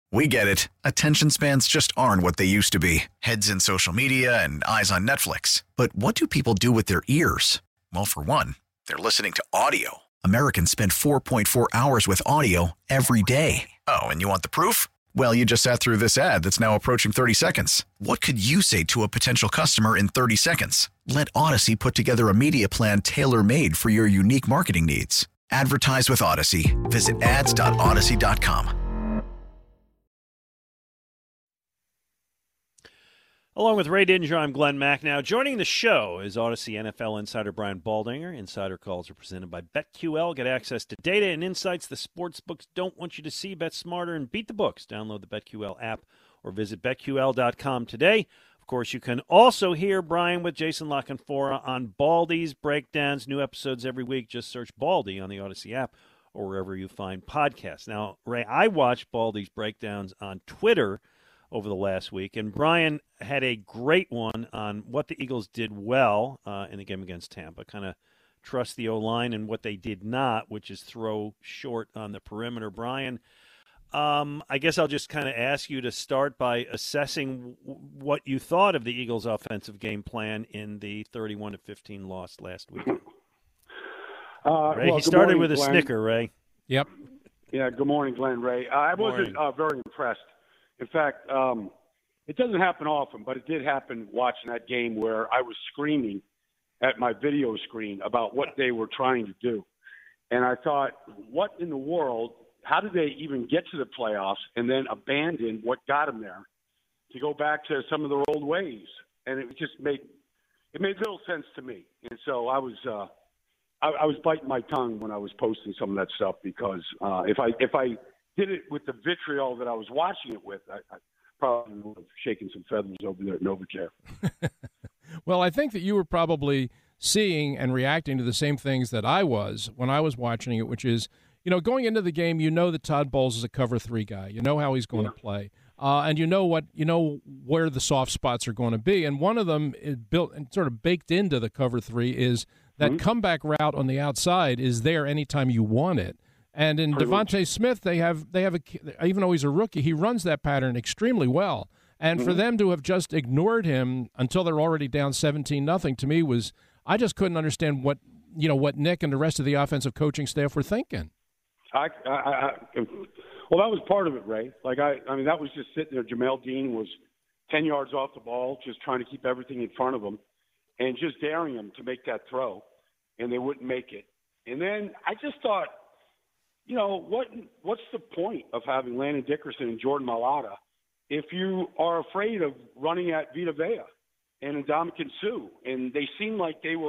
We get it. Attention spans just aren't what they used to be. Heads in social media and eyes on Netflix. But what do people do with their ears? Well, for one, they're listening to audio. Americans spend 4.4 hours with audio every day. Oh, and you want the proof? Well, you just sat through this ad that's now approaching 30 seconds. What could you say to a potential customer in 30 seconds? Let Odyssey put together a media plan tailor-made for your unique marketing needs. Advertise with Odyssey. Visit ads.odyssey.com. Along with Ray Didinger, I'm Glenn Macnow. Joining the show is Odyssey NFL insider Brian Baldinger. Insider calls are presented by BetQL. Get access to data and insights the sportsbooks don't want you to see. Bet smarter and beat the books. Download the BetQL app or visit BetQL.com today. Of course, you can also hear Brian with Jason Lockenfora on Baldy's Breakdowns. New episodes every week. Just search Baldy on the Odyssey app or wherever you find podcasts. Now, Ray, I watched Baldy's Breakdowns on Twitter over the last week, and Brian had a great one on what the Eagles did well in the game against Tampa. Kind of trust the O-line and what they did not, which is throw short on the perimeter. Brian, I guess I'll just kind of ask you to start by assessing what you thought of the Eagles' offensive game plan in the 31-15 loss last week. Ray, he started with a snicker, Ray. Yep. Yeah, good morning, Glenn, Ray. I wasn't very impressed. In fact, it doesn't happen often, but it did happen watching that game where I was screaming at my video screen about what they were trying to do. And I thought, what in the world, how did they even get to the playoffs and then abandon what got them there to go back to some of their old ways? And it just made little sense to me. And so I was biting my tongue when I was posting some of that stuff because if I did it with the vitriol that I was watching it with, I probably would have shaken some feathers over there at NovaCare. Well, I think that you were probably seeing and reacting to the same things that I was when I was watching it, which is, going into the game, that Todd Bowles is a cover 3 guy. You know how he's going to play. And you know where the soft spots are going to be. And one of them is built and sort of baked into the cover 3 is that comeback route on the outside is there anytime you want it. And in Devontae Smith, they have even though he's a rookie, he runs that pattern extremely well. And for them to have just ignored him until they're already down 17-0, to me I just couldn't understand what Nick and the rest of the offensive coaching staff were thinking. Well, that was part of it, Ray. I mean, that was just sitting there. Jamel Dean was 10 yards off the ball, just trying to keep everything in front of him and just daring him to make that throw, and they wouldn't make it. And then I just thought, what's the point of having Landon Dickerson and Jordan Mailata if you are afraid of running at Vita Vea and Ndamukong Suh? And they seemed like they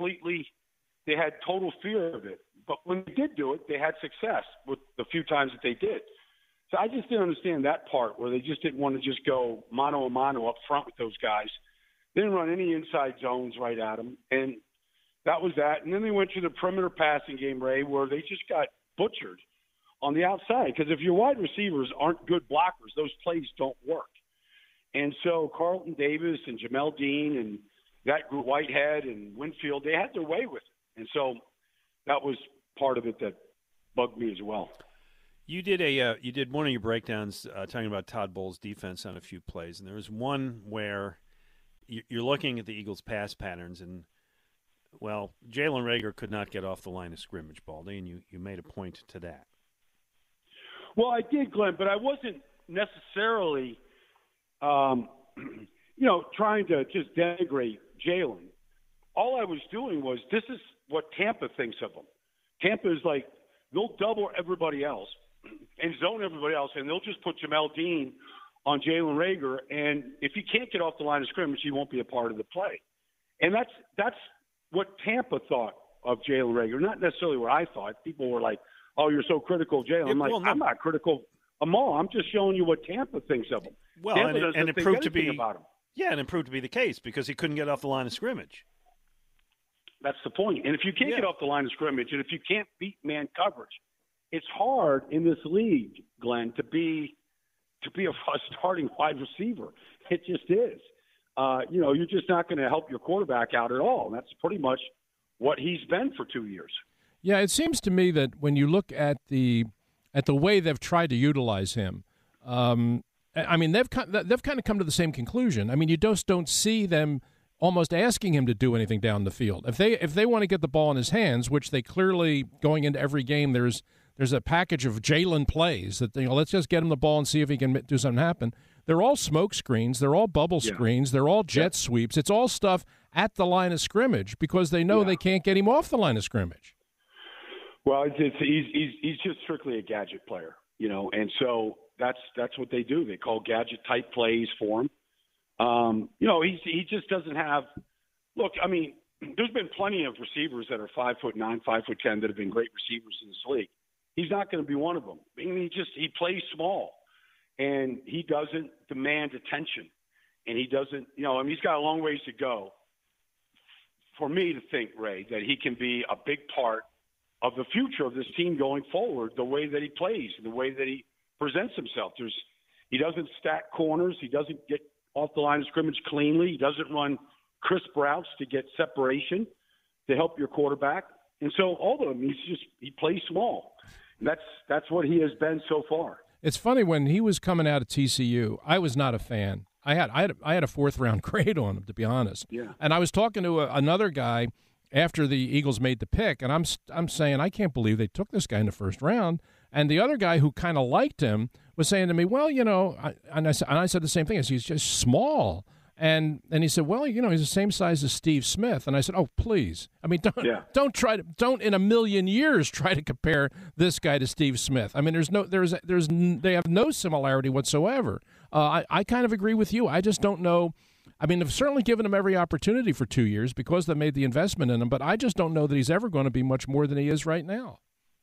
had total fear of it. But when they did do it, they had success with the few times that they did. So I just didn't understand that part where they just didn't want to just go mano-a-mano up front with those guys. They didn't run any inside zones right at them. And that was that. And then they went to the perimeter passing game, Ray, where they just got butchered on the outside, because if your wide receivers aren't good blockers, those plays don't work. And so Carlton Davis and Jamel Dean and that group, Whitehead and Winfield, they had their way with it. And so that was part of it that bugged me as well. You did one of your breakdowns talking about Todd Bowles' defense on a few plays, and there was one where you're looking at the Eagles' pass patterns, and well, Jalen Reagor could not get off the line of scrimmage, Baldy, and you made a point to that. Well, I did, Glenn, but I wasn't necessarily, trying to just denigrate Jalen. All I was doing was, this is what Tampa thinks of him. Tampa is like, they'll double everybody else and zone everybody else, and they'll just put Jamel Dean on Jalen Reagor, and if he can't get off the line of scrimmage, he won't be a part of the play. And that's what Tampa thought of Jalen Reagor, not necessarily what I thought. People were like, oh, you're so critical of Jalen. I'm like, I'm not critical of them all. I'm just showing you what Tampa thinks of him. Well, and it proved to be about him. Yeah, and it proved to be the case because he couldn't get off the line of scrimmage. That's the point. And if you can't get off the line of scrimmage, and if you can't beat man coverage, it's hard in this league, Glenn, to be a starting wide receiver. It just is. You're just not going to help your quarterback out at all. And that's pretty much what he's been for 2 years. Yeah, it seems to me that when you look at the way they've tried to utilize him, I mean, they've kind of come to the same conclusion. I mean, you just don't see them almost asking him to do anything down the field. If they want to get the ball in his hands, which they clearly, going into every game, there's a package of Jalen plays that, let's just get him the ball and see if he can do something happen. They're all smoke screens. They're all bubble screens. They're all jet sweeps. It's all stuff at the line of scrimmage because they know they can't get him off the line of scrimmage. Well, he's just strictly a gadget player, and so that's what they do. They call gadget type plays for him. He just doesn't have. Look, I mean, there's been plenty of receivers that are 5'9", 5'10" that have been great receivers in this league. He's not going to be one of them. I mean, he plays small, and he doesn't demand attention, and he doesn't. He's got a long ways to go. For me to think, Ray, that he can be a big part of the future of this team going forward, the way that he plays, the way that he presents himself. He doesn't stack corners. He doesn't get off the line of scrimmage cleanly. He doesn't run crisp routes to get separation to help your quarterback. And so all of them, he plays small. And that's what he has been so far. It's funny, when he was coming out of TCU, I was not a fan. I had a fourth-round grade on him, to be honest. Yeah. And I was talking to another guy after the Eagles made the pick, and I'm saying, I can't believe they took this guy in the first round. And the other guy who kind of liked him was saying to me, well, and I said the same thing. I said, he's just small. And he said, well, he's the same size as Steve Smith. And I said, oh, please. I mean, don't in a million years try to compare this guy to Steve Smith. I mean, they have no similarity whatsoever. I kind of agree with you. I just don't know. I mean, they've certainly given him every opportunity for 2 years because they made the investment in him, but I just don't know that he's ever going to be much more than he is right now.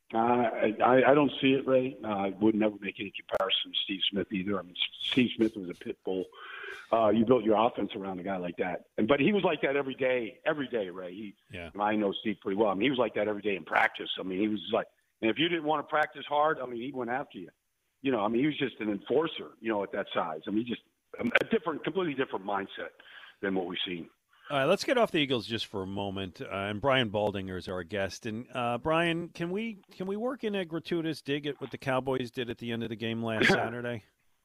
I don't see it, Ray. I would never make any comparison to Steve Smith either. I mean, Steve Smith was a pit bull. You built your offense around a guy like that. But he was like that every day, Ray. I know Steve pretty well. I mean, he was like that every day in practice. I mean, he was like, and if you didn't want to practice hard, I mean, he went after you. He was just an enforcer, at that size. I mean, just a completely different mindset than what we've seen. All right, let's get off the Eagles just for a moment. And Brian Baldinger is our guest. And Brian, can we work in a gratuitous dig at what the Cowboys did at the end of the game last Saturday?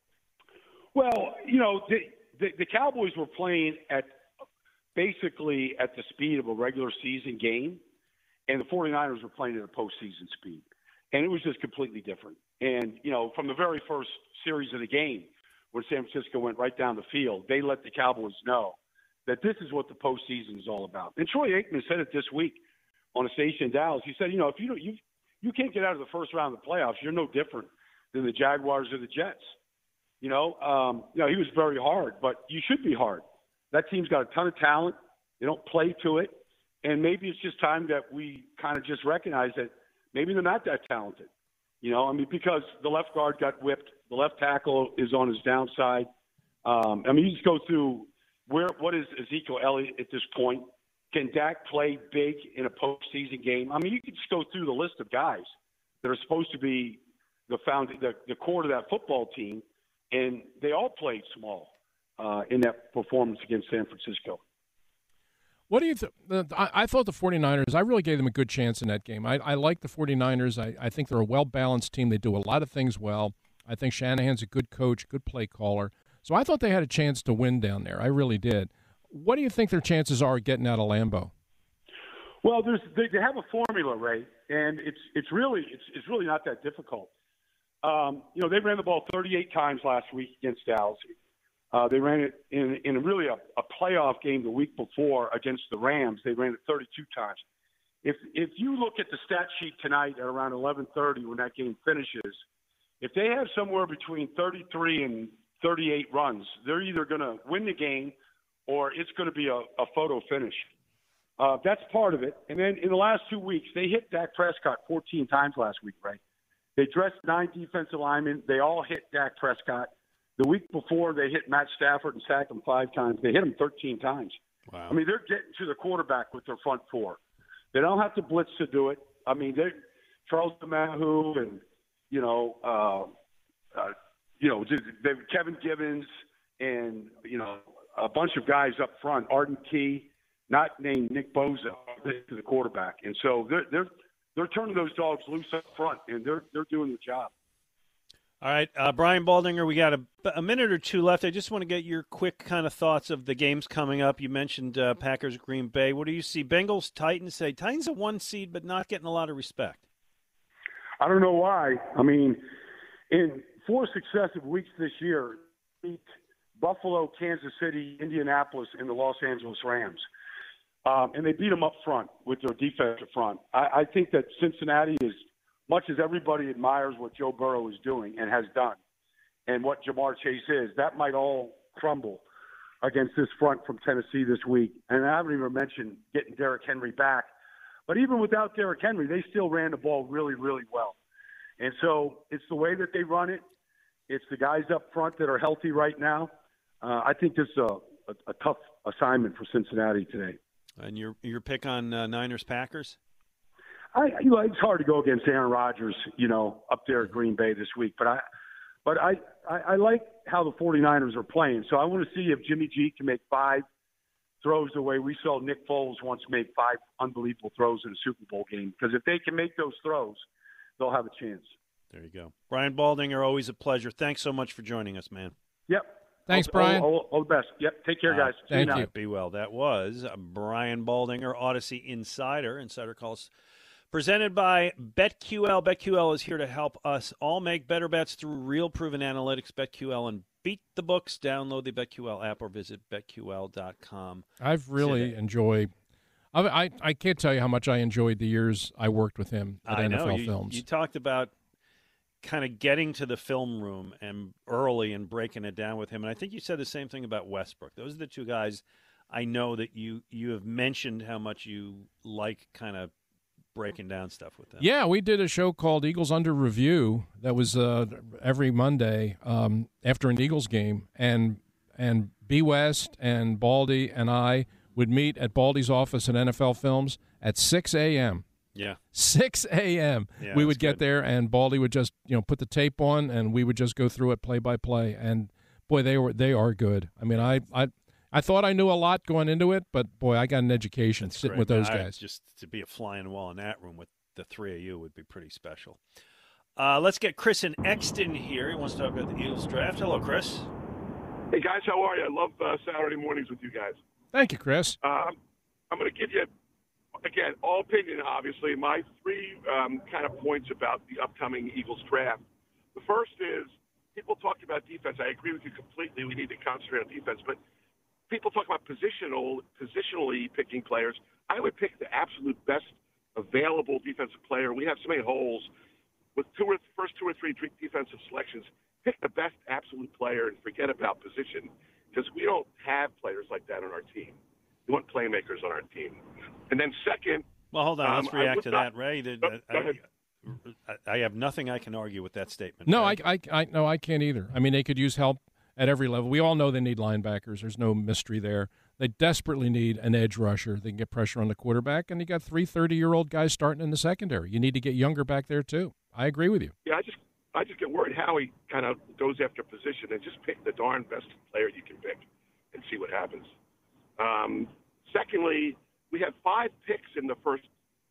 Well, the Cowboys were playing basically at the speed of a regular season game, and the 49ers were playing at a postseason speed. And it was just completely different. And, from the very first series of the game, when San Francisco went right down the field, they let the Cowboys know that this is what the postseason is all about. And Troy Aikman said it this week on a station in Dallas. He said, if you can't get out of the first round of the playoffs, you're no different than the Jaguars or the Jets. He was very hard, but you should be hard. That team's got a ton of talent. They don't play to it. And maybe it's just time that we kind of just recognize that maybe they're not that talented. Because the left guard got whipped. The left tackle is on his downside. You just go through what is Ezekiel Elliott at this point? Can Dak play big in a postseason game? You can just go through the list of guys that are supposed to be the core of that football team, and they all played small in that performance against San Francisco. What do you think? I thought the 49ers, I really gave them a good chance in that game. I like the 49ers. I think they're a well-balanced team. They do a lot of things well. I think Shanahan's a good coach, good play caller. So I thought they had a chance to win down there. I really did. What do you think their chances are getting out of Lambeau? Well, they have a formula, Ray, and it's really not that difficult. They ran the ball 38 times last week against Dallas. They ran it in really a playoff game the week before against the Rams. They ran it 32 times. If you look at the stat sheet tonight at around 11:30 when that game finishes, if they have somewhere between 33 and 38 runs, they're either going to win the game or it's going to be a photo finish. That's part of it. And then in the last 2 weeks, they hit Dak Prescott 14 times last week, right? They dressed 9 defensive linemen. They all hit Dak Prescott. The week before, they hit Matt Stafford and sacked him 5 times. They hit him 13 times. Wow. They're getting to the quarterback with their front four. They don't have to blitz to do it. They're Charles DeMahu and, Kevin Gibbons and, a bunch of guys up front, Arden Key, not named Nick Bosa, to the quarterback. And so they're turning those dogs loose up front, and they're doing the job. All right, Brian Baldinger, we got a minute or two left. I just want to get your quick kind of thoughts of the games coming up. You mentioned Packers, Green Bay. What do you see? Bengals, Titans. Say Titans a 1 seed, but not getting a lot of respect. I don't know why. I mean, in 4 successive weeks this year, beat Buffalo, Kansas City, Indianapolis, and the Los Angeles Rams. And they beat them up front with their defensive front. I think that Cincinnati, as much as everybody admires what Joe Burrow is doing and has done and what Jamar Chase is, that might all crumble against this front from Tennessee this week. And I haven't even mentioned getting Derrick Henry back. But even without Derrick Henry, they still ran the ball really, really well. And so it's the way that they run it. It's the guys up front that are healthy right now. I think this is a tough assignment for Cincinnati today. And your pick on Niners-Packers? It's hard to go against Aaron Rodgers, up there at Green Bay this week. But I like how the 49ers are playing. So I want to see if Jimmy G can make 5 throws the way we saw Nick Foles once make 5 unbelievable throws in a Super Bowl game. Because if they can make those throws, they'll have a chance. There you go. Brian Baldinger, always a pleasure. Thanks so much for joining us, man. Yep. Thanks, Brian. All the best. Yep. Take care, guys. Thank you. Be well. That was Brian Baldinger, Odyssey Insider. Insider calls presented by BetQL. BetQL is here to help us all make better bets through real proven analytics. BetQL and beat the books. Download the BetQL app or visit BetQL.com. I've really enjoyed. I can't tell you how much I enjoyed the years I worked with him at NFL Films. You talked about kind of getting to the film room and early and breaking it down with him. And I think you said the same thing about Westbrook. Those are the two guys I know that you have mentioned how much you like kind of breaking down stuff with them. Yeah, we did a show called Eagles Under Review that was every Monday after an Eagles game. And B. West and Baldy and I would meet at Baldy's office at NFL Films at 6 a.m. Yeah. 6 a.m. Yeah, we would get there, and Baldy would just put the tape on, and we would just go through it play by play. And boy, they are good. I mean, I thought I knew a lot going into it, but boy, I got an education sitting with those guys. Just to be a fly on the wall in that room with the three of you would be pretty special. Let's get Chris in Exton here. He wants to talk about the Eagles draft. Hello, Chris. Hey guys, how are you? I love Saturday mornings with you guys. Thank you, Chris. I'm going to give you, again, all opinion, obviously, my 3 kind of points about the upcoming Eagles draft. The first is people talk about defense. I agree with you completely. We need to concentrate on defense. But people talk about positionally picking players. I would pick the absolute best available defensive player. We have so many holes. With first 2 or 3 defensive selections, pick the best absolute player and forget about position, because we don't have players like that on our team. We want playmakers on our team. And then second, well, hold on. Let's react to that, Ray. Go ahead. I have nothing I can argue with that statement. No, Ray. I can't either. I mean, they could use help at every level. We all know they need linebackers. There's no mystery there. They desperately need an edge rusher. They can get pressure on the quarterback, and you got 3 30-year-old guys starting in the secondary. You need to get younger back there too. I agree with you. Yeah, I just get worried how he kind of goes after position and just pick the darn best player you can pick and see what happens. Secondly, we have 5 picks in the first,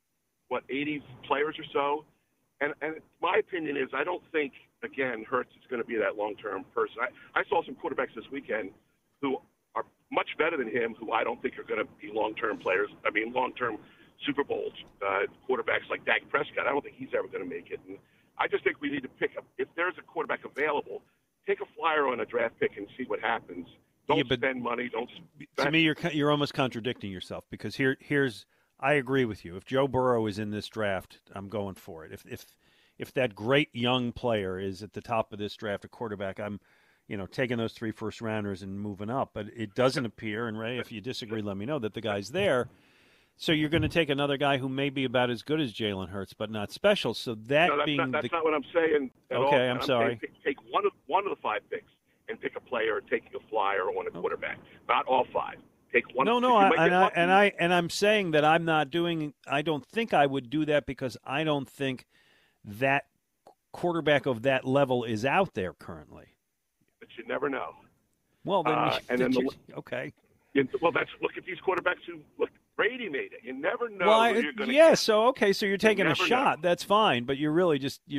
80 players or so. And my opinion is I don't think, again, Hurts is going to be that long-term person. I saw some quarterbacks this weekend who are much better than him, who I don't think are going to be long-term players. I mean, long-term Super Bowl quarterbacks like Dak Prescott. I don't think he's ever going to make it. And I just think we need to pick up. If there's a quarterback available, take a flyer on a draft pick and see what happens. Don't spend money. Don't. To me, you're almost contradicting yourself, because here's I agree with you. If Joe Burrow is in this draft, I'm going for it. If that great young player is at the top of this draft, a quarterback, I'm taking those 3 first-rounders and moving up. But it doesn't appear, and Ray, if you disagree, let me know, that the guy's there. So you're going to take another guy who may be about as good as Jalen Hurts, but not special. So that's not what I'm saying at all. Okay, I'm sorry. Take one of the 5 picks and pick a player taking a flyer on a quarterback. Not all 5. Take one. No, I'm saying that I'm not doing. I don't think I would do that, because I don't think that quarterback of that level is out there currently. But you never know. Well, then okay. Well, look at these quarterbacks who look. Brady made it. You never know. Well, who you're going to get. So you're taking a shot. Know. That's fine, but you're really just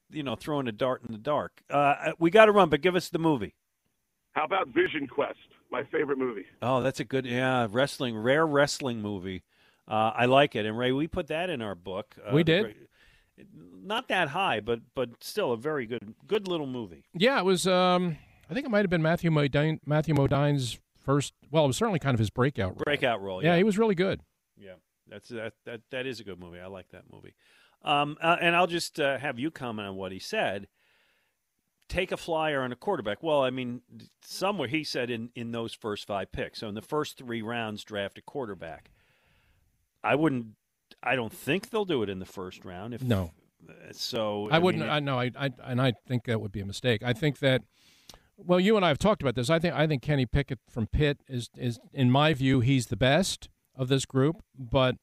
throwing a dart in the dark. We got to run, but give us the movie. How about Vision Quest, my favorite movie? Oh, that's a good, rare wrestling movie. I like it. And, Ray, we put that in our book. We did. Not that high, but still a very good little movie. Yeah, it was, I think it might have been Matthew Modine's first, well, it was certainly kind of his breakout role. Yeah, he was really good. Yeah, that is a good movie. I like that movie. And I'll just have you comment on what he said. Take a flyer on a quarterback. Well, I mean, somewhere he said in those first 5 picks. So in the first 3 rounds, draft a quarterback. I don't think they'll do it in the first round. No. So I wouldn't. I think that would be a mistake. I think that. Well, you and I have talked about this. I think Kenny Pickett from Pitt is in my view, he's the best of this group. But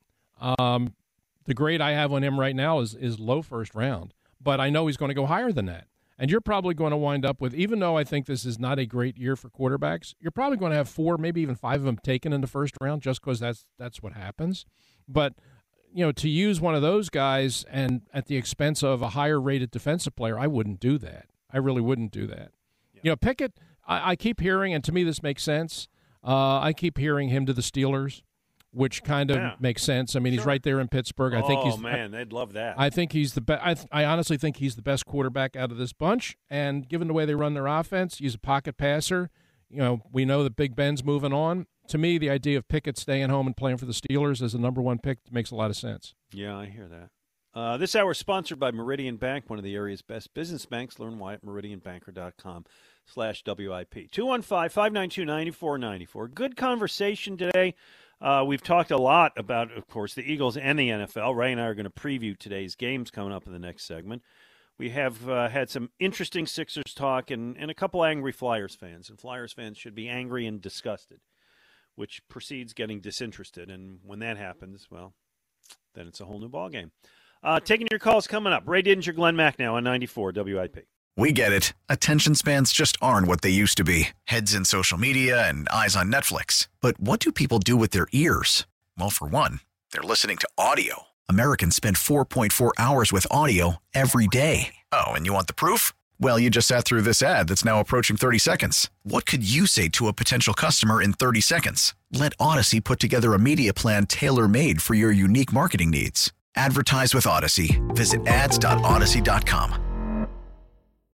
the grade I have on him right now is low first round. But I know he's going to go higher than that. And you're probably going to wind up with, even though I think this is not a great year for quarterbacks, you're probably going to have 4, maybe even 5 of them taken in the first round just because that's what happens. But, to use one of those guys and at the expense of a higher-rated defensive player, I wouldn't do that. I really wouldn't do that. Yeah. Pickett, I keep hearing, and to me this makes sense, I keep hearing him to the Steelers, which kind of makes sense. I mean, he's right there in Pittsburgh. I think they'd love that. I think he's the best. I honestly think he's the best quarterback out of this bunch. And given the way they run their offense, he's a pocket passer. We know that Big Ben's moving on. To me, the idea of Pickett staying home and playing for the Steelers as the number 1 pick makes a lot of sense. Yeah, I hear that. This hour is sponsored by Meridian Bank, one of the area's best business banks. Learn why at meridianbanker.com/WIP. 215-592-9494. Good conversation today. We've talked a lot about, of course, the Eagles and the NFL. Ray and I are going to preview today's games coming up in the next segment. We have had some interesting Sixers talk and a couple angry Flyers fans. And Flyers fans should be angry and disgusted, which precedes getting disinterested. And when that happens, well, then it's a whole new ballgame. Taking your calls coming up. Ray Didinger, Glenn Mack now on 94 WIP. We get it. Attention spans just aren't what they used to be. Heads in social media and eyes on Netflix. But what do people do with their ears? Well, for one, they're listening to audio. Americans spend 4.4 hours with audio every day. Oh, and you want the proof? Well, you just sat through this ad that's now approaching 30 seconds. What could you say to a potential customer in 30 seconds? Let Odyssey put together a media plan tailor-made for your unique marketing needs. Advertise with Odyssey. Visit ads.odyssey.com.